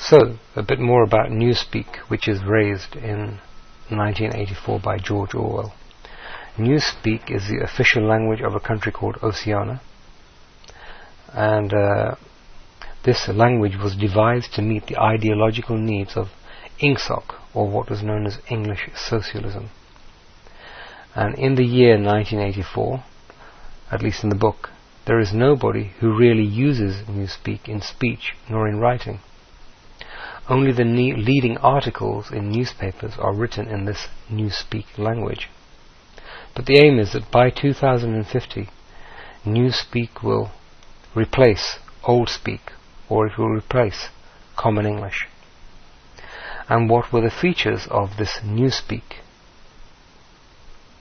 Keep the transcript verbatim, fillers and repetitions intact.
So, a bit more about Newspeak, which is raised in nineteen eighty-four by George Orwell. Newspeak is the official language of a country called Oceania, and uh, this language was devised to meet the ideological needs of INGSOC, or what was known as English Socialism. And in the year nineteen eighty-four, at least in the book, there is nobody who really uses Newspeak in speech nor in writing. Only the ne- leading articles in newspapers are written in this Newspeak language. But the aim is that by two thousand fifty, Newspeak will replace Old Speak, or it will replace Common English. And what were the features of this Newspeak?